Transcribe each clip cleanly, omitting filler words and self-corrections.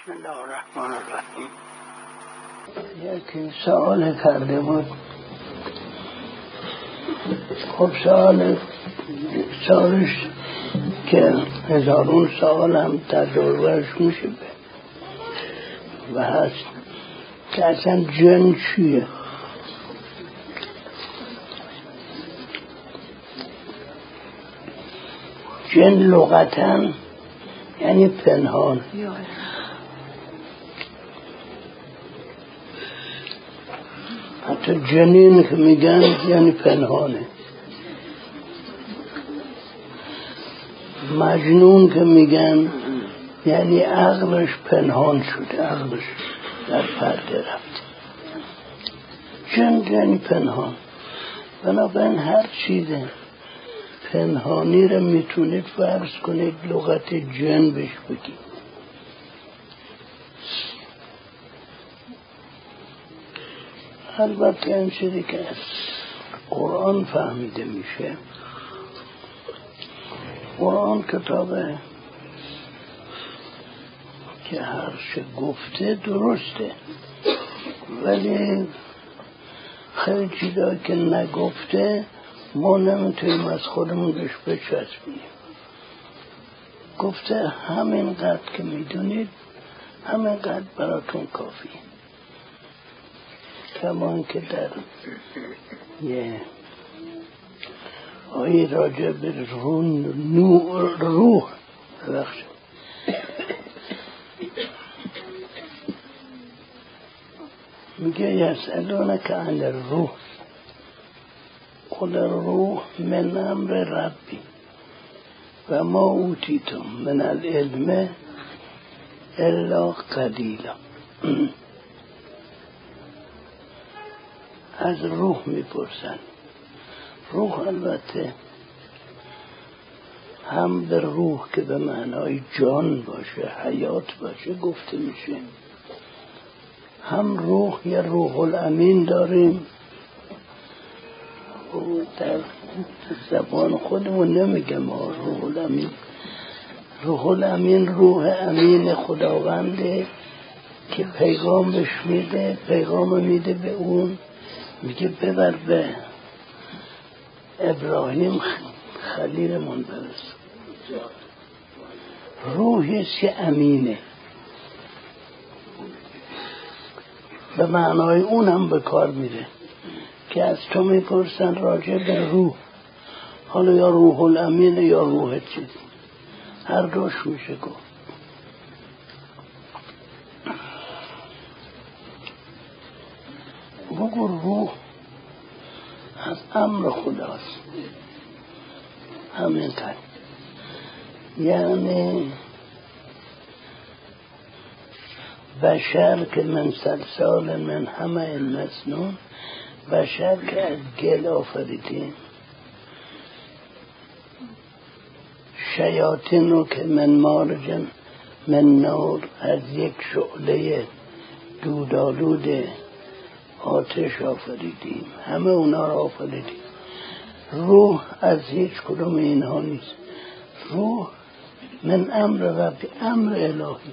بسم الله الرحمن الرحیم. یکی سوال کرده بود. خب سوالش که هزارون سوال هم تجربهش میشه و هست که اصلا جن چیه؟ جن لغتاً یعنی پنهان. حتی جنین که میگن یعنی پنهانه. مجنون که میگن یعنی عقلش پنهان شده، عقلش در پرده رفته. جن یعنی پنهان. بنابراین هر چیزه پنهانی رو میتونید فرض کنید لغت جن بهش بگید. البته این چیزی که از قرآن فهمیده میشه، قرآن کتابه که هر چه گفته درسته، ولی خیلی چیزایی که نگفته ما نمیتونیم از خودمون بهش بچسبیم. گفته همینقدر که میدونید همینقدر براتون کافی. کمان که در یه آیه راجع به روح میگه یسألونک عن الروح قل الروح من امر ربی و ما اوتیتم من العلم الا قلیلا. از روح میپرسن. روح البته هم به روح که به معنای جان باشه، حیات باشه گفته میشه، هم روح یا روح الامین داریم. در زبان خودمون نمیگم روح الامین. روح الامین روح امین خداونده که پیغامش میده، پیغام میده به اون، میگه ببر به ابراهیم خلیلمون برس. روحیست که امینه، به معنای اون هم به کار میره که از تو میپرسن راجع به روح، حالا یا روح الامین یا روح چیزی، هر دوش میشه گفت. بگو روح از امر خداست، همینطور. یعنی بشر که من سلسال من همه مسنون، بشر که از گل آفریدیم، شیاطین رو که من مارجن من نار، از یک شعله دودالود آتش آفریدیم، همه اونا رو آفریدیم. روح از هیچ کدوم اینها نیست. روح من امر ربی، امر الهی.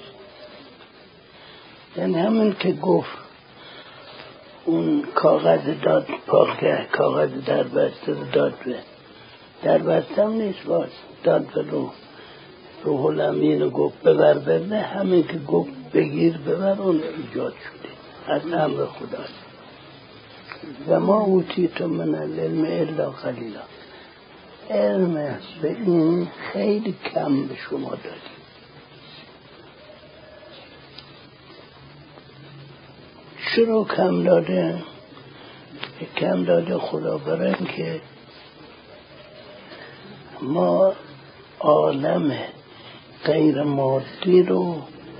یعنی همین که گفت اون کاغذ داد پاکه، کاغذ در بسته داد به در بسته هم نیست، باز داد به روح الامین رو گفت ببر ببر، همین که گفت بگیر ببر اون ایجاد شده از امر خداست. و ما اوتیتم من العلم الا قلیلا. علم است به این خیلی کم به شما دادیم. چرا کم داده؟ کم داده خدا برای اینکه ما عالم غیر مادی رو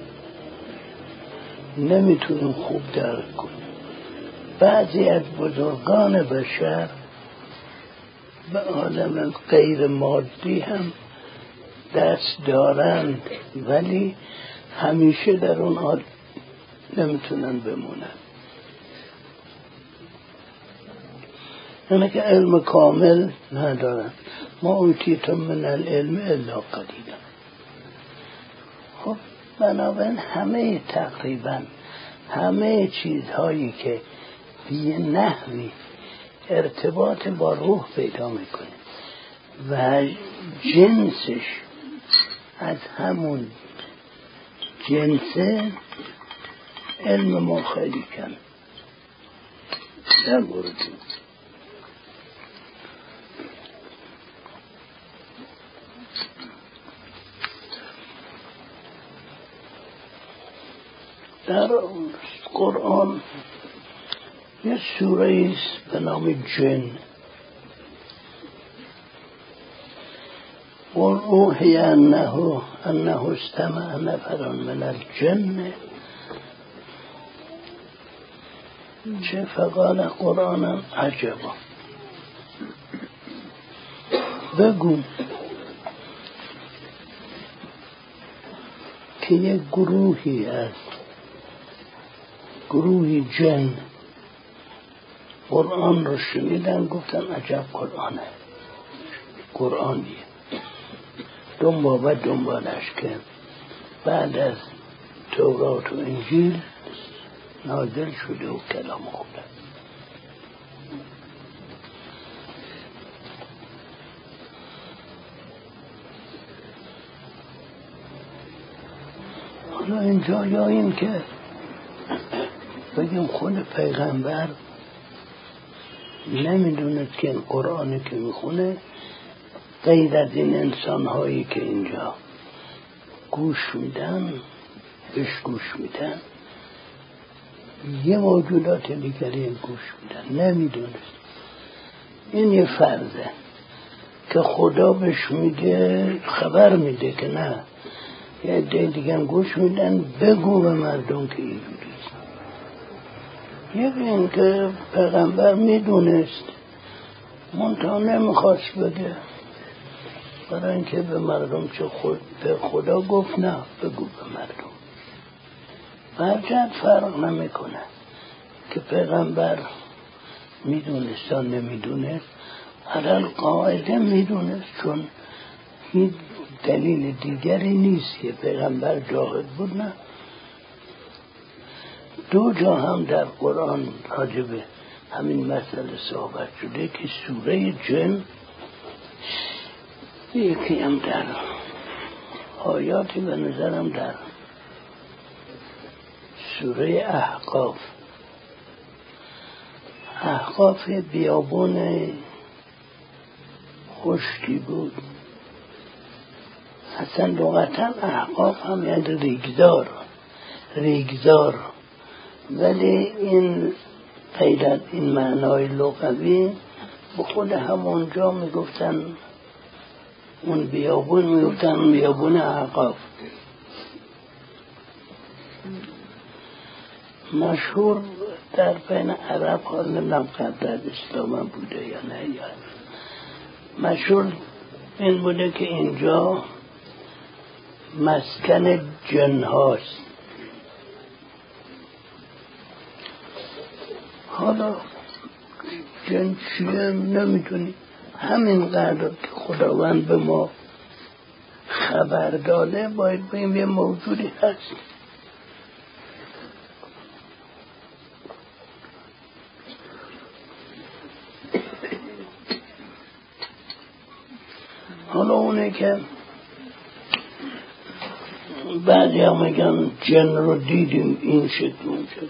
نمیتونیم خوب درک کنیم. بعضی از بزرگان بشر به عالم غیر مادی هم دست دارند، ولی همیشه در اون عالم نمیتونن بمونن. یعنی که علم کامل ندارن. ما اوتیتم من العلم الا قلیلا. خب بنابراین همه تقریبا همه چیزهایی که به نحوی ارتباط با روح پیدا میکنه و جنسش از همون جنسه، علم ما خیلی کم در مورد در قرآن یه سوره است به نام جن. قل اوحی انه استمع نفر من الجن چه فقال قرآن عجبا. بگو که یک گروهی از گروهی جن قرآن رو شنیدن، گفتن عجب قرآنیه. دنبالش که بعد از تورات و انجیل نازل شده و کلام خدا. حالا اینجا یا این که بگیم خود پیغمبر نمیدوند که این قرآنی که میخونه غیر از این انسان هایی که اینجا گوش میدن یه موجودات دیگری گوش میدن، نمیدونست. این یه فرضه که خدا بهش میگه، خبر میده که نه، یه عده دیگه هم گوش میدن، بگو به مردم که اینجوریست. یکی این که پیغمبر میدونست منتها نمیخواست بگه، برای اینکه به مردم چه به خدا گفت نه بگو به مردم. هرچند فرق نمیکنه که پیغمبر میدونست یا نمیدونست، علل قاعده میدونست، چون هیچ دلیل دیگری نیست که پیغمبر جاهد بود. نه، دو جا هم در قرآن راجبه همین مسئله صحبت شده که سوره جن، یکی هم در آیاتی به نظرم در سوره احقاف بیابون خشکی بود. اصلا لغتا احقاف هم یعنی ریگزار، ولی این غیرت این معنای لغوی به خود همونجا میگفتن اون بیابون، میگفتن بیابون احقاف. مشهور در بین عرب ها، نمیدونم قبل از اسلام هم بوده یا نه، یا مشهور این بوده که اینجا مسکن جن هاست. حالا جن چیه نمیدونی، همین قدر که خداوند به ما خبر داده باید بگیم یه موجودی هست. حالا اونه که بعضی هم میگن جن رو دیدیم این شکل اون شکل.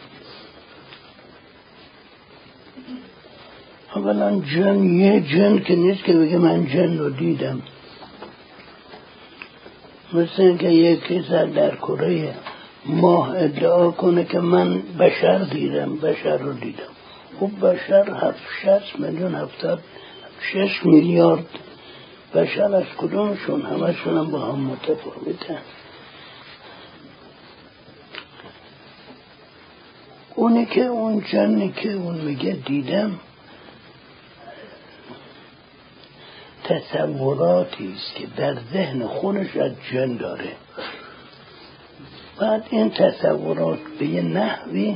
اولا جن یه جن که نیست که بگه من جن رو دیدم. مثل اینکه یکی در کره ماه ادعا کنه که من بشر رو دیدم. خب بشر 60 میلیون 76 میلیارد بشر از کدومشون؟ همشون هم با هم متفاوتن. اونی که اون جنی که اون میگه دیدم تصوراتی است که در ذهن خودش از جن داره. بعد این تصورات به یه نحوی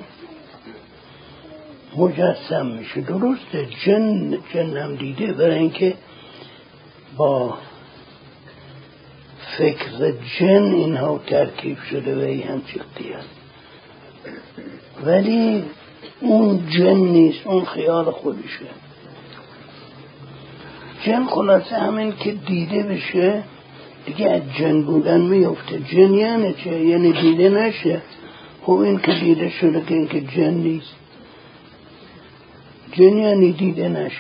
مجسم میشه. درسته جن هم دیده، برای اینکه با فکر جن اینها ترکیب شده و این همچه قیاد، ولی اون جن نیست، اون خیال خودشه. جن خلاصه همین که دیده بشه دیگه از جن بودن میفته. جن یعنی چه؟ یعنی دیده نشه. خب این که دیده شده که این که جن نیست. جن یعنی دیده نشه.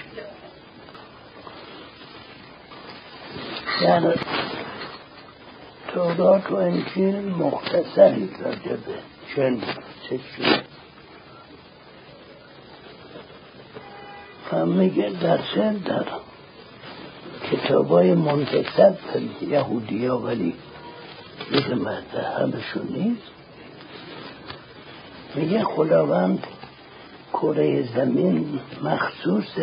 در تورات و انجیل مختصری راجع به جن چه شده. هم میگه در کتابای منتسب یهودی ها، ولی میگه مذهبشون نیست، میگه خداوند کره زمین مخصوص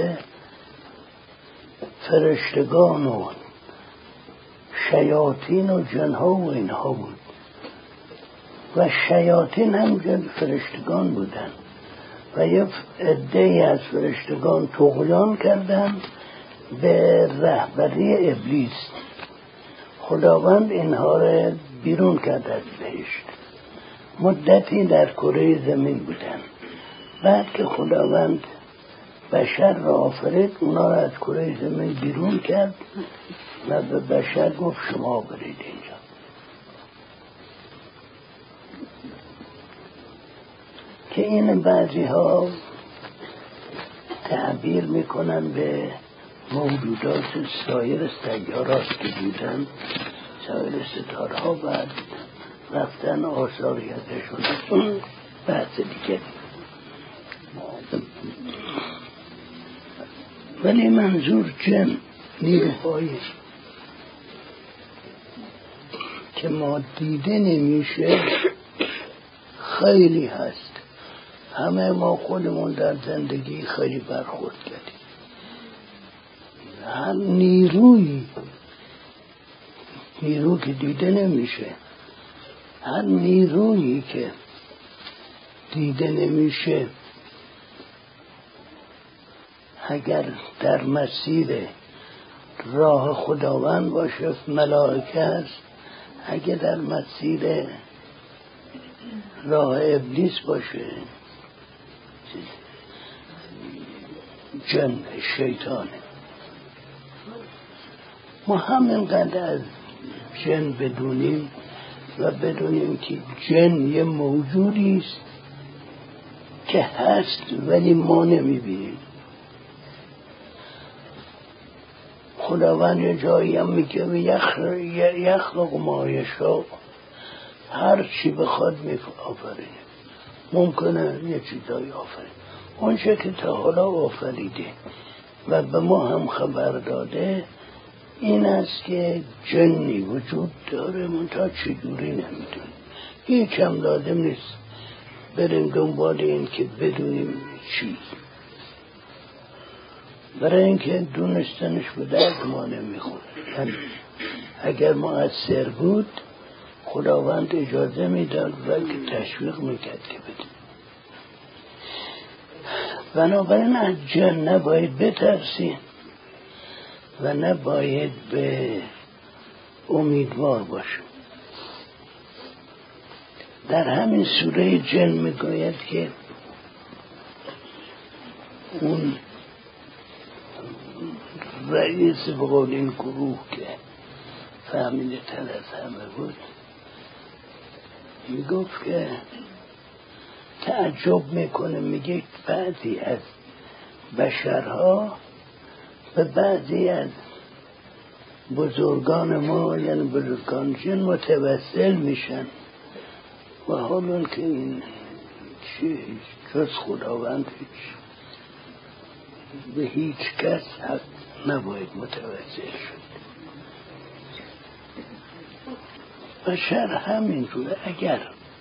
فرشتگان و شیاطین و جنها و اینها بود و شیاطین هم فرشتگان بودن و یه عده‌ای از فرشتگان طغیان کردن به رهبری ابلیس. خداوند اینها را بیرون کرد از بهشت. مدتی در کره زمین بودن. بعد که خداوند بشر را آفرید، اونا را از کره زمین بیرون کرد و به بشر گفت شما برید اینجا. که این بعضی ها تعبیر میکنن به موجودات سایر سیارات که بودن، سایر ستاره ها، بعد رفتن آثاری ازشون. اون بحث دیگه. ولی منظور جن نیروهایی که ما دیده نمیشه خیلی هست. همه ما خودمون در زندگی خیلی برخورد کردیم. هر نیروی که دیده نمیشه، هر نیرویی که دیده نمیشه اگر در مسیر راه خداوند باشه ملائکه هست، اگر در مسیر راه ابلیس باشه جن شیطانه. ما همینقدر از جن بدونیم و بدونیم که جن یه موجودی است که هست ولی ما نمیبینیم. خداوند یه جایی هم میگه یخلق ما یشاء، هر چی بخواد آفرینه. ممکنه یه چیزایی آفرینه، اون چه که تا حالا آفریده و به ما هم خبر داده این است که جنی وجود داره، منتها چجوری نمیدونیم. هیچ هم لازم نیست بریم دنبال این که بدونیم چی، برای اینکه دونستنش به درد ما نمیخوره. اگر مؤثر بود خداوند اجازه میداد و که تشویق میکرد که بدون. بنابراین از جن نباید بترسیم و نباید به امیدوار باشیم. در همین سوره جن میگوید که اون رئیس بقول این گروه که فهمیده تر از همه بود میگفت که تعجب میکنه، میگه بعضی از بشرها به بعضی از بزرگان ما یعنی بزرگان جن متوسل میشن و حالا که این چی جز خداوند به هیچ کس حق نباید متوسل شد. بشر همین روه. اگر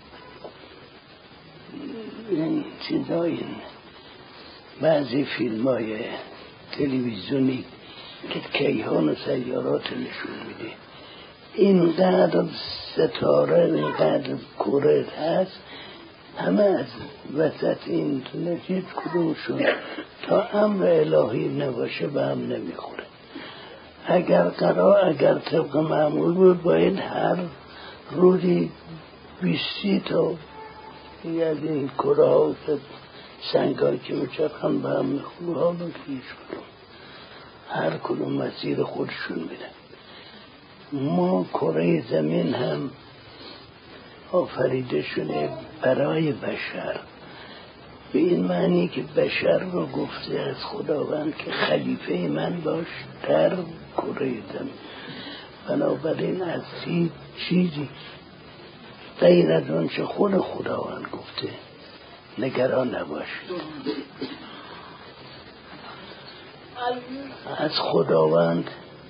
این چیزای بعضی فیلم های تلویزیونی که کیهان و سیارات نشون میده، اینقدر ستاره اینقدر کره هست، همه از وسط این هیچ کدومشون تا امر الهی نباشه به هم نمیخوره. اگر طبق معمول بود باید هر روزی 20 تا از این کره ها و سنگ هایی که میچرخن به هم میخونه ها رو هیچ کنم هر کدوم مسیر خودشون میرن. ما کره زمین هم آفریده شده برای بشر، به این معنی که بشر رو گفته از خداوند که خلیفه من باش در کره زمین. بنابراین از چیزی غیر از اون چه خود خداوند گفته نگران نباشید. از خداوند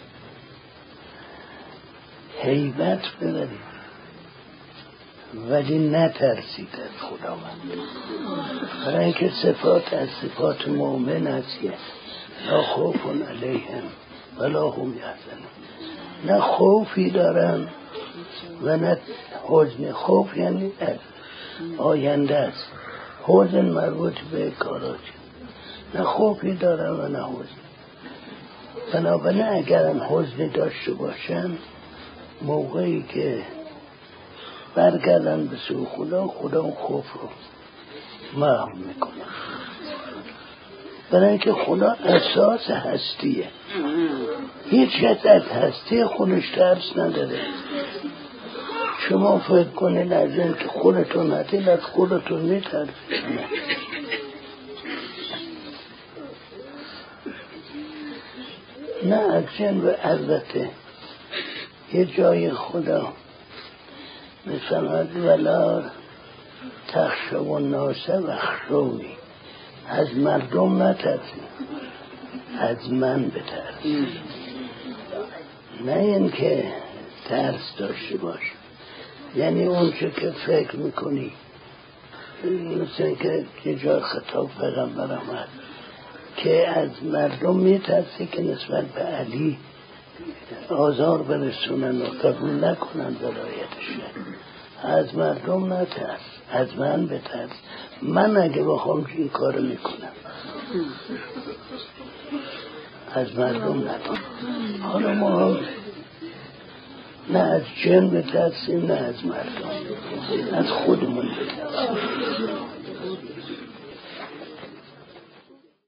هیبت ببرید ولی نترسید از خداوند. برای اینکه صفات از صفات مؤمن است لا خوف علیهم ولا هم یحزنون. نه خوفی دارن و نه حزن. خوف یعنی آینده است، حزن مربوط به کاراج. نه خوفی دارن و نه حزن. بنابراین اگرم حزنی داشته باشن موقعی که برگردن به سوی خدا اون خوف رو محو میکنه. برای اینکه خدا اساس هستیه، هیچ کس از هستی خودش ترس نداره. شما فکر کنید از این که خودتون هستید از خودتون میترسید. نه از جن و البته یه جای خدا میفرماید ولا تخشوا الناس واخشونی. از مردم نترسید، از من بترسید. نه این که ترس داشته باش، یعنی اون چه که فکر میکنی. مثل که یه جای خطاب پیغمبر آمد که از مردم میترسی که نسبت به علی آزار برسونن و قبول نکنن ولایتش. از مردم نترس، از من بترس. من اگه بخوام این کارو میکنم. از مردم نترس. حالا ما نه از جن بترسیم نه از مردم، از خودمون بترسیم.